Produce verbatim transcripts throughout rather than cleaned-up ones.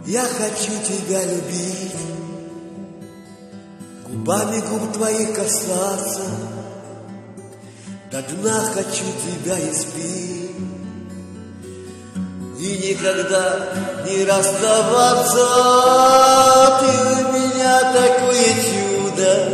Я хочу тебя любить, губами губ твоих касаться, до дна хочу тебя испить и никогда не расставаться. Ты у меня такое чудо,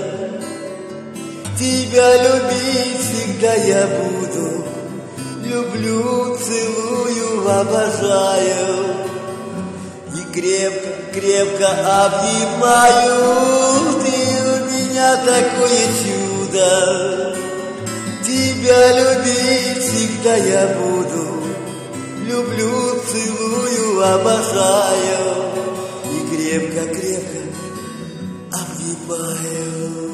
тебя любить всегда я буду. Люблю, целую, обожаю и крепко, крепко обнимаю. Ты у меня такое чудо, тебя любить всегда я буду. Люблю, целую, обожаю и крепко, крепко обнимаю.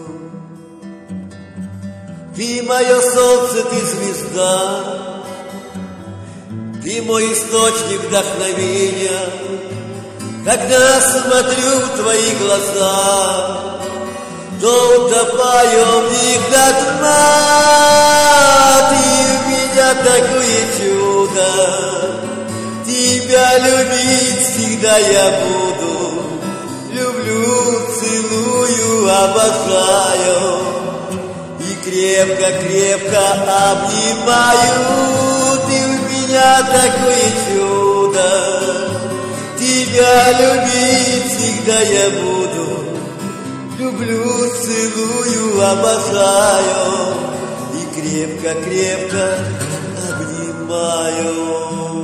Ты мое солнце, ты звезда, ты мой источник вдохновения. Когда смотрю в твои глаза, то утопаю в них до дна. Ты у меня такое чудо, тебя любить всегда я буду. Люблю, целую, обожаю и крепко-крепко обнимаю. Ты у меня такое чудо, тебя любить всегда я буду. Люблю, целую, обожаю и крепко-крепко обнимаю.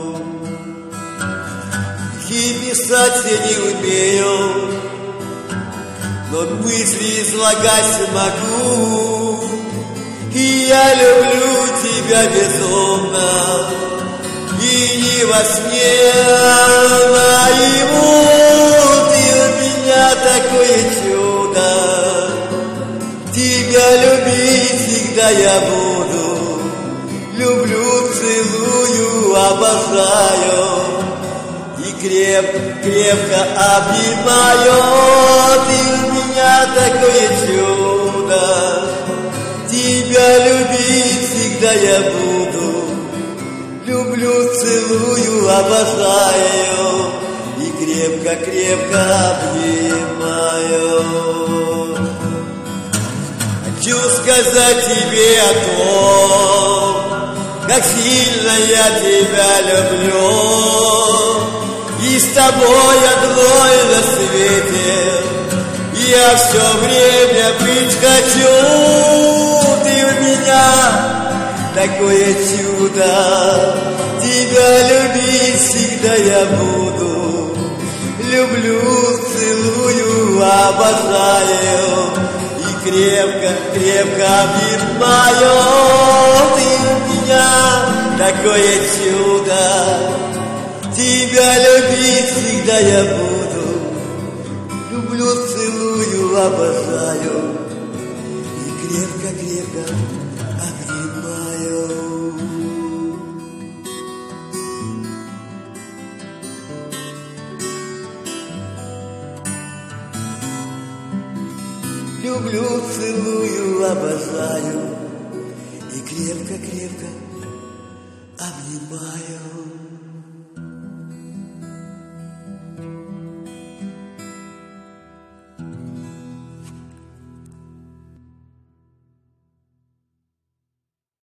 И писать я не умею, но мысли излагать могу. И я люблю тебя безумно, и не во сне наяву. Ты у меня такое чудо, тебя любить всегда я буду. Люблю, целую, обожаю и крепко-крепко обнимаю. Ты у меня такое чудо, тебя любить всегда я буду. Люблю, целую, обожаю и крепко-крепко обнимаю. Хочу сказать тебе о том, как сильно я тебя люблю. И с тобой одной на свете я все время быть хочу. Ты у меня такое чудо, тебя любить всегда я буду. Люблю, целую, обожаю и крепко-крепко обнимаю. Ты у меня такое чудо, тебя любить всегда я буду. Люблю, целую, обожаю и крепко-крепко обнимаю. Люблю, целую, обожаю и крепко-крепко обнимаю.